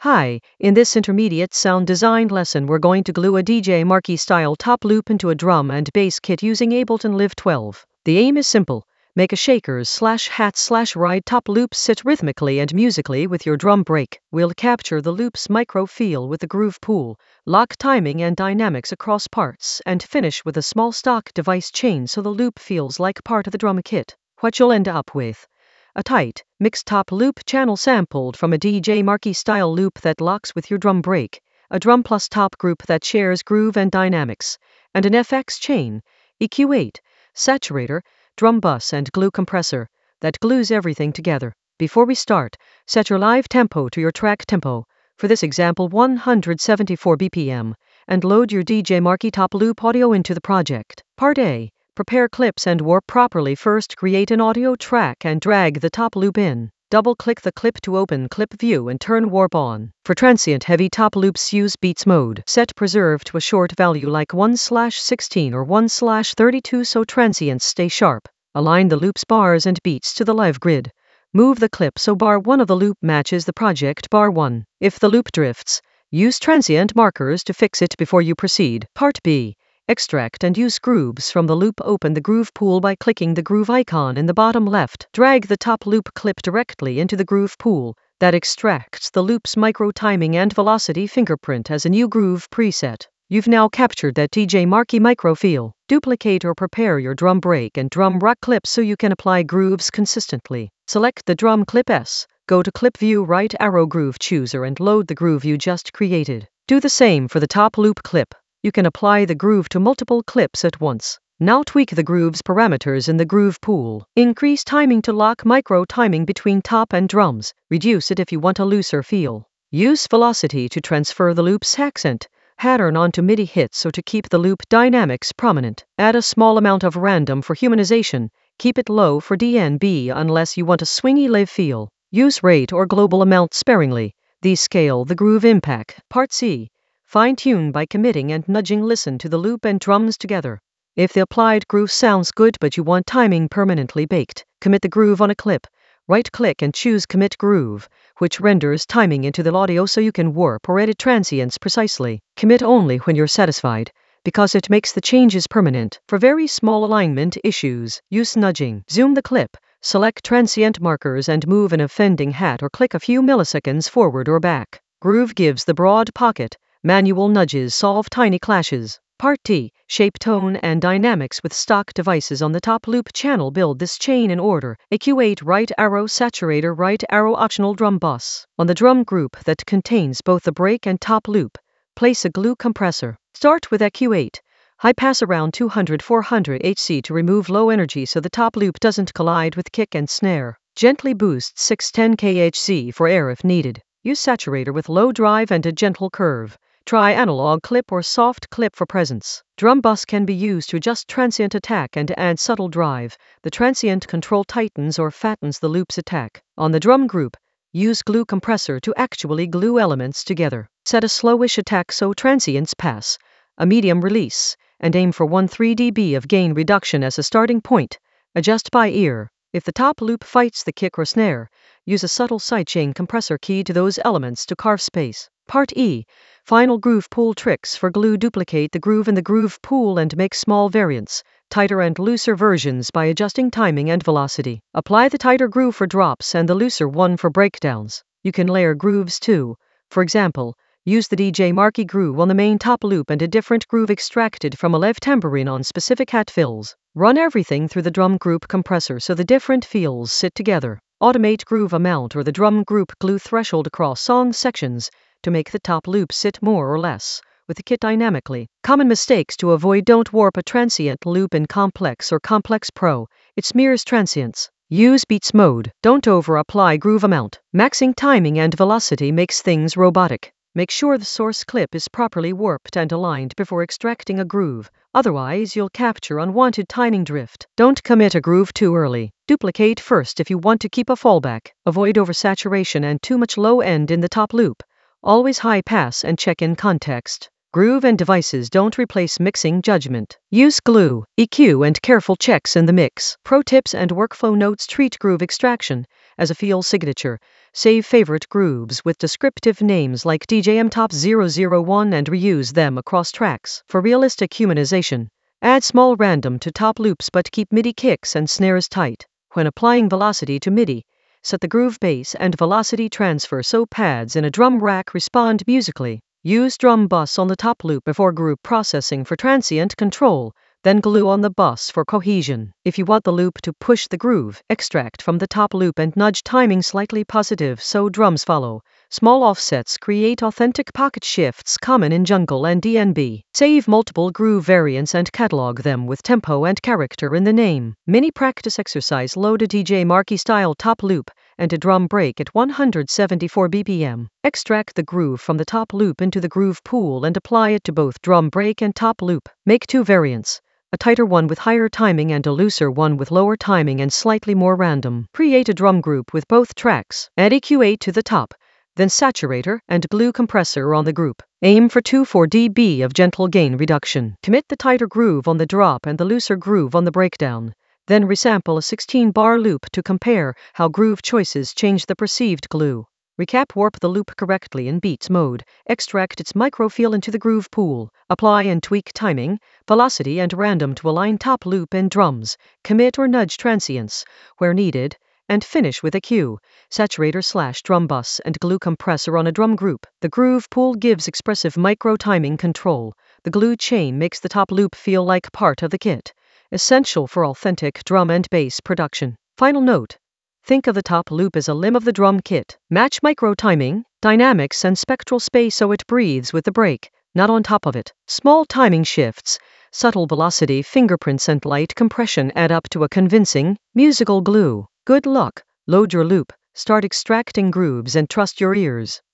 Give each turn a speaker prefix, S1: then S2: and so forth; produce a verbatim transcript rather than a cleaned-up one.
S1: Hi, in this intermediate sound design lesson we're going to glue a D J Marquis style top loop into a drum and bass kit using Ableton Live twelve. The aim is simple. Make a shakers slash hat slash ride top loop sit rhythmically and musically with your drum break. We'll capture the loop's micro feel with the groove pool, lock timing and dynamics across parts, and finish with a small stock device chain so the loop feels like part of the drum kit. What you'll end up with: a tight, mixed top loop channel sampled from a D J Marquis style loop that locks with your drum break, a drum plus top group that shares groove and dynamics, and an F X chain, E Q eight, saturator, drum bus and glue compressor that glues everything together. Before we start, set your live tempo to your track tempo, for this example one hundred seventy-four B P M, and load your D J Marquis top loop audio into the project. Part A. Prepare clips and warp properly. First, create an audio track and drag the top loop in. Double-click the clip to open clip view and turn warp on. For transient heavy top loops, use beats mode. Set preserve to a short value like one slash sixteen or one slash thirty-two so transients stay sharp. Align the loop's bars and beats to the live grid. Move the clip so bar one of the loop matches the project bar one. If the loop drifts, use transient markers to fix it before you proceed. Part B. Extract and use grooves from the loop. Open the groove pool by clicking the groove icon in the bottom left. Drag the top loop clip directly into the groove pool. That extracts the loop's micro timing and velocity fingerprint as a new groove preset. You've now captured that D J Marquis micro feel. Duplicate or prepare your drum break and drum rock clips so you can apply grooves consistently. Select the drum clip S. Go to clip view, right arrow groove chooser and load the groove you just created. Do the same for the top loop clip. You can apply the groove to multiple clips at once. Now tweak the groove's parameters in the groove pool. Increase timing to lock micro timing between top and drums. Reduce it if you want a looser feel. Use velocity to transfer the loop's accent pattern onto MIDI hits or to keep the loop dynamics prominent. Add a small amount of random for humanization. Keep it low for D N B unless you want a swingy live feel. Use rate or global amount sparingly. These scale the groove impact. Part C. Fine-tune by committing and nudging. Listen to the loop and drums together. If the applied groove sounds good but you want timing permanently baked, commit the groove on a clip. Right-click and choose Commit Groove, which renders timing into the audio so you can warp or edit transients precisely. Commit only when you're satisfied, because it makes the changes permanent. For very small alignment issues, use nudging. Zoom the clip, select transient markers and move an offending hat or click a few milliseconds forward or back. Groove gives the broad pocket. Manual nudges solve tiny clashes. Part D. Shape, tone, and dynamics with stock devices on the top loop channel. Build this chain in order. E Q eight, right arrow, saturator, right arrow, optional drum bus. On the drum group that contains both the break and top loop, place a glue compressor. Start with E Q eight. High pass around two hundred to four hundred hertz to remove low energy so the top loop doesn't collide with kick and snare. Gently boost six ten kilohertz for air if needed. Use saturator with low drive and a gentle curve. Try analog clip or soft clip for presence. Drum bus can be used to adjust transient attack and to add subtle drive. The transient control tightens or fattens the loop's attack. On the drum group, use glue compressor to actually glue elements together. Set a slowish attack so transients pass, a medium release, and aim for one to three decibels of gain reduction as a starting point. Adjust by ear. If the top loop fights the kick or snare, use a subtle sidechain compressor key to those elements to carve space. Part E. Final groove pool tricks for glue. Duplicate the groove in the groove pool and make small variants, tighter and looser versions by adjusting timing and velocity. Apply the tighter groove for drops and the looser one for breakdowns. You can layer grooves too. For example, use the D J Marquis groove on the main top loop and a different groove extracted from a live tambourine on specific hat fills. Run everything through the drum group compressor so the different feels sit together. Automate groove amount or the drum group glue threshold across song sections to make the top loop sit more or less with the kit dynamically. Common mistakes to avoid: don't warp a transient loop in Complex or Complex Pro. It smears transients. Use beats mode. Don't over apply groove amount. Maxing timing and velocity makes things robotic. Make sure the source clip is properly warped and aligned before extracting a groove. Otherwise, you'll capture unwanted timing drift. Don't commit a groove too early. Duplicate first if you want to keep a fallback. Avoid oversaturation and too much low end in the top loop. Always high pass and check in context. Groove and devices don't replace mixing judgment. Use glue, E Q, and careful checks in the mix. Pro tips and workflow notes: treat groove extraction as a feel signature. Save favorite grooves with descriptive names like D J M Top zero zero one and reuse them across tracks. For realistic humanization, add small random to top loops but keep MIDI kicks and snares tight. When applying velocity to MIDI, set the groove bass and velocity transfer so pads in a drum rack respond musically. Use drum bus on the top loop before group processing for transient control, then glue on the bus for cohesion. If you want the loop to push the groove, extract from the top loop and nudge timing slightly positive so drums follow. Small offsets create authentic pocket shifts common in jungle and D N B. Save multiple groove variants and catalog them with tempo and character in the name. Mini practice exercise: load a D J Marky style top loop and a drum break at one hundred seventy-four B P M. Extract the groove from the top loop into the groove pool and apply it to both drum break and top loop. Make two variants: a tighter one with higher timing and a looser one with lower timing and slightly more random. Create a drum group with both tracks. Add E Q eight to the top, then saturator and glue compressor on the group. Aim for two to four decibels of gentle gain reduction. Commit the tighter groove on the drop and the looser groove on the breakdown. Then resample a sixteen bar loop to compare how groove choices change the perceived glue. Recap: warp the loop correctly in beats mode. Extract its microfeel into the groove pool. Apply and tweak timing, velocity, and random to align top loop and drums. Commit or nudge transients where needed. And finish with a cue, saturator slash drum bus and glue compressor on a drum group. The groove pool gives expressive micro timing control. The glue chain makes the top loop feel like part of the kit, essential for authentic drum and bass production. Final note: think of the top loop as a limb of the drum kit. Match micro timing, dynamics, and spectral space so it breathes with the break, not on top of it. Small timing shifts, subtle velocity fingerprints, and light compression add up to a convincing, musical glue. Good luck. Load your loop, start extracting grooves, and trust your ears.